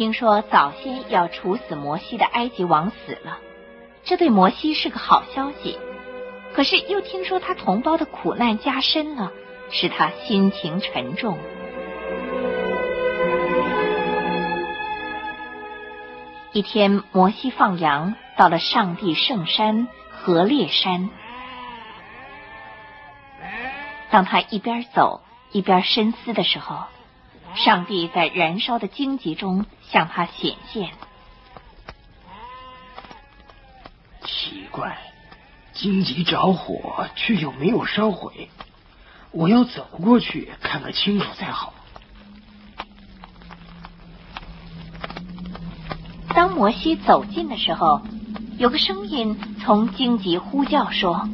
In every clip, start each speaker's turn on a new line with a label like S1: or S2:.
S1: 听说早先要处死摩西的埃及王死了，这对摩西是个好消息。可是又听说他同胞的苦难加深了，使他心情沉重。一天，摩西放羊，到了上帝圣山何烈山。当他一边走一边深思的时候，上帝在燃烧的荆棘中向他显现。
S2: 奇怪，荆棘着火却又没有烧毁，我要走过去看个清楚才好。
S1: 当摩西走近的时候，有个声音从荆棘呼叫说：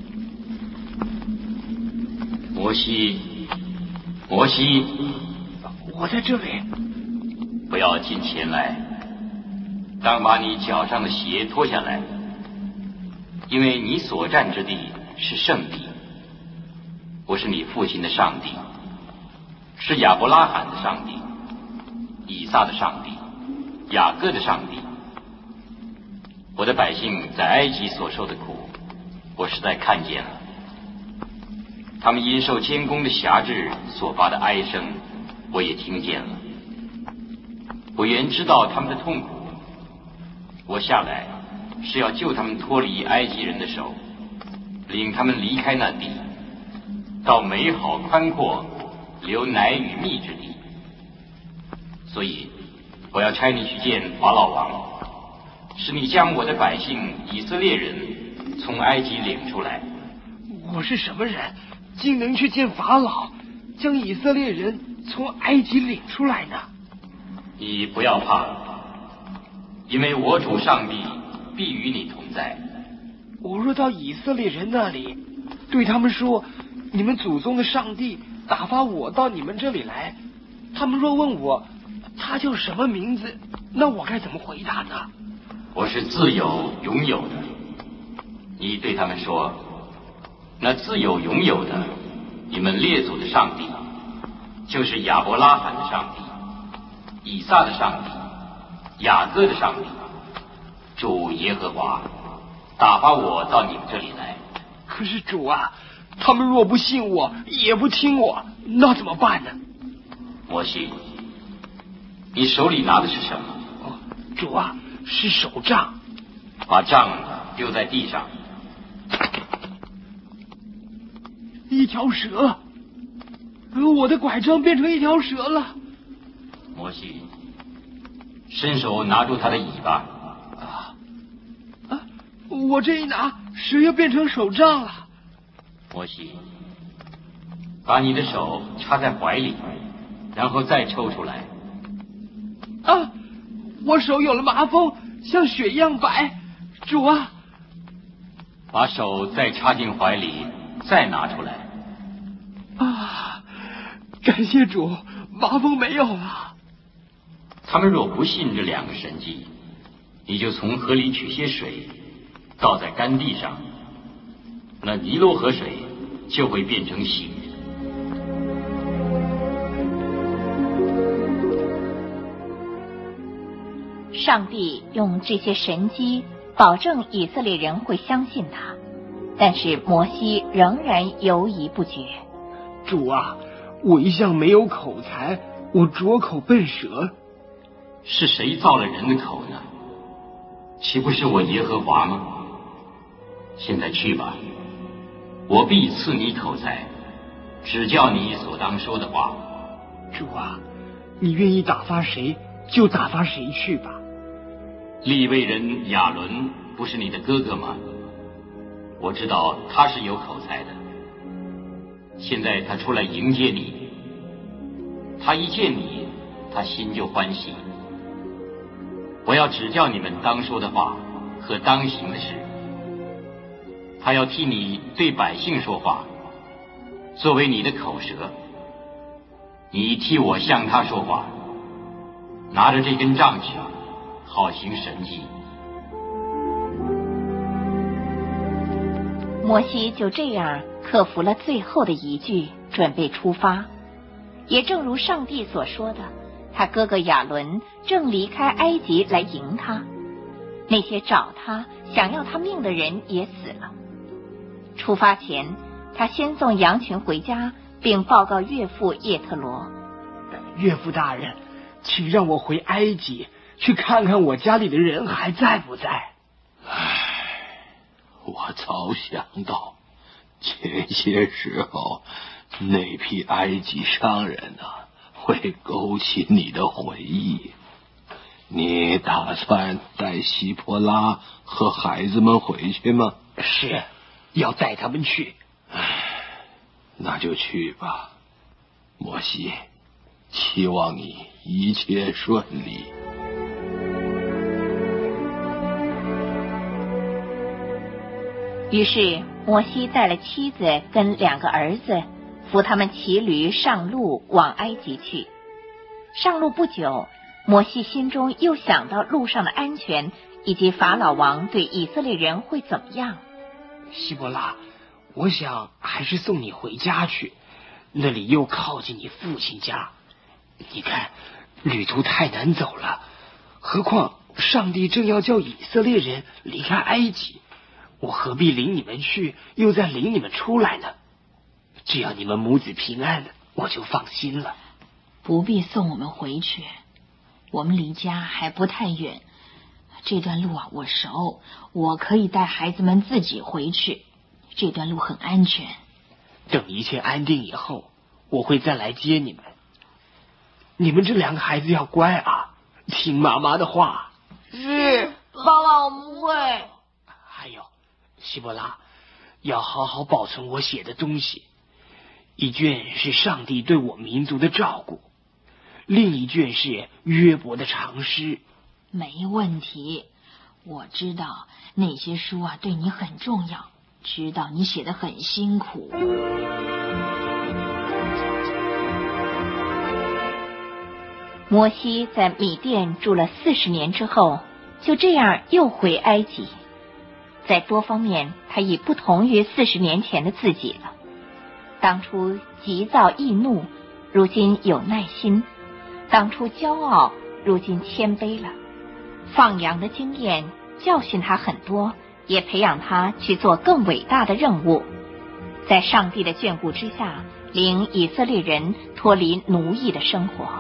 S3: 摩西，摩西，
S2: 我在这里。
S3: 不要近前来，当把你脚上的鞋脱下来，因为你所站之地是圣地。我是你父亲的上帝，是亚伯拉罕的上帝，以撒的上帝，雅各的上帝。我的百姓在埃及所受的苦，我实在看见了。他们因受监工的辖制所发的哀声，我也听见了。我原知道他们的痛苦，我下来是要救他们脱离埃及人的手，领他们离开那地，到美好宽阔流奶与蜜之地。所以我要差你去见法老王，使你将我的百姓以色列人从埃及领出来。
S2: 我是什么人，竟能去见法老，将以色列人从埃及领出来呢？
S3: 你不要怕，因为我主上帝必与你同在。
S2: 我若到以色列人那里，对他们说，你们祖宗的上帝打发我到你们这里来，他们若问我他叫什么名字，那我该怎么回答呢？
S3: 我是自有永有的。你对他们说，那自有永有的，你们列祖的上帝，就是亚伯拉罕的上帝，以撒的上帝，雅各的上帝，主耶和华打发我到你们这里来。
S2: 可是主啊，他们若不信我，也不听我，那怎么办呢？
S3: 摩西，你手里拿的是什么？
S2: 主啊，是手杖。
S3: 把杖丢在地上。
S2: 一条蛇，我的拐杖变成一条蛇了。
S3: 摩西，伸手拿住它的尾巴。
S2: 我这一拿，蛇又变成手杖了。
S3: 摩西，把你的手插在怀里，然后再抽出来。
S2: 我手有了麻风，像雪一样白。主啊，
S3: 把手再插进怀里，再拿出来。
S2: 感谢主，麻风没有了。
S3: 他们若不信这两个神迹，你就从河里取些水，倒在干地上，那尼罗河水就会变成血。
S1: 上帝用这些神迹保证以色列人会相信他，但是摩西仍然犹疑不决。
S2: 主啊，我一向没有口才，我拙口笨舌。
S3: 是谁造了人的口呢？岂不是我耶和华吗？现在去吧，我必赐你口才，指教你所当说的话。
S2: 主啊，你愿意打发谁就打发谁去吧。
S3: 利未人亚伦不是你的哥哥吗？我知道他是有口才的。现在他出来迎接你，他一见你，他心就欢喜。我要指教你们当说的话和当行的事。他要替你对百姓说话，作为你的口舌。你替我向他说话，拿着这根杖去，好行神迹。
S1: 摩西就这样克服了最后的疑惧，准备出发。也正如上帝所说的，他哥哥亚伦正离开埃及来迎他，那些找他想要他命的人也死了。出发前，他先送羊群回家，并报告岳父叶特罗：
S2: 岳父大人，请让我回埃及去看看我家里的人还在不在。
S4: 我早想到前些时候那批埃及商人会勾起你的回忆。你打算带希波拉和孩子们回去吗？
S2: 是，要带他们去。
S4: 那就去吧，摩西，希望你一切顺利。
S1: 于是摩西带了妻子跟2个儿子，扶他们骑驴上路往埃及去。上路不久，摩西心中又想到路上的安全，以及法老王对以色列人会怎么样。
S2: 希伯拉，我想还是送你回家去，那里又靠近你父亲家。你看，旅途太难走了，何况上帝正要叫以色列人离开埃及，我何必领你们去，又再领你们出来呢？只要你们母子平安，我就放心了。
S5: 不必送我们回去，我们离家还不太远，这段路我熟，我可以带孩子们自己回去，这段路很安全。
S2: 等一切安定以后，我会再来接你们。你们这2个孩子要乖啊，听妈妈的话。
S6: 是，爸爸，我们会。
S2: 还有，希伯拉，要好好保存我写的东西。一卷是上帝对我民族的照顾，另一卷是约伯的长诗。
S5: 没问题，我知道那些书对你很重要，知道你写得很辛苦。
S1: 摩西在米甸住了40年之后，就这样又回埃及。在多方面，他已不同于40年前的自己了。当初急躁易怒，如今有耐心；当初骄傲，如今谦卑了。放羊的经验教训他很多，也培养他去做更伟大的任务。在上帝的眷顾之下，领以色列人脱离奴役的生活。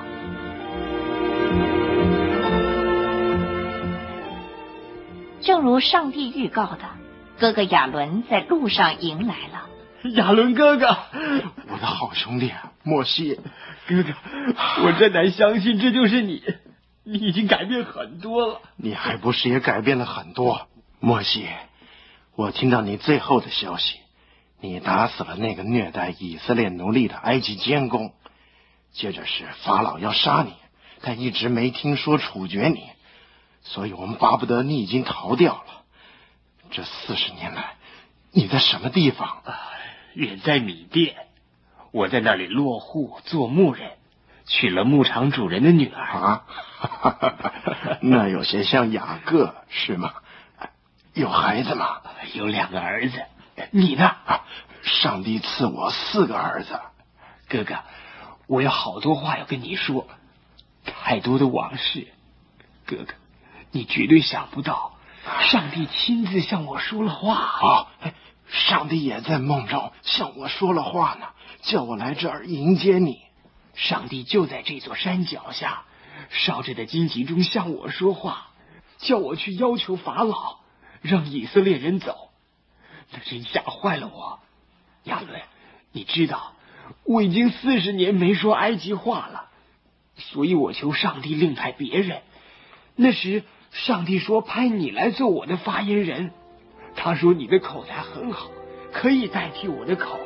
S1: 正如上帝预告的，哥哥亚伦在路上迎来了。
S2: 亚伦哥哥，
S4: 我的好兄弟摩西
S2: 哥哥，我真难相信这就是你，你已经改变很多了。
S4: 你还不是也改变了很多？摩西，我听到你最后的消息，你打死了那个虐待以色列奴隶的埃及监工，接着是法老要杀你，但一直没听说处决你，所以我们巴不得你已经逃掉了。这40年来，你在什么地方？
S2: 远在米甸，我在那里落户做牧人，娶了牧场主人的女儿。
S4: 啊，那有些像雅各是吗？有孩子吗？
S2: 有2个儿子。你呢？
S4: 上帝赐我4个儿子。
S2: 哥哥，我有好多话要跟你说，太多的往事。哥哥，你绝对想不到，上帝亲自向我说了话。
S4: 上帝也在梦中向我说了话呢，叫我来这儿迎接你。
S2: 上帝就在这座山脚下烧着的荆棘中向我说话，叫我去要求法老让以色列人走。那真吓坏了我。亚伦，你知道我已经40年没说埃及话了，所以我求上帝另派别人。那时上帝说派你来做我的发言人，他说你的口才很好，可以代替我的口。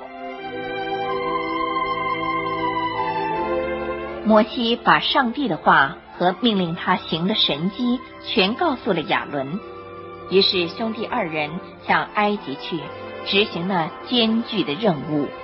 S1: 摩西把上帝的话和命令他行的神迹全告诉了亚伦，于是兄弟2人向埃及去，执行了艰巨的任务。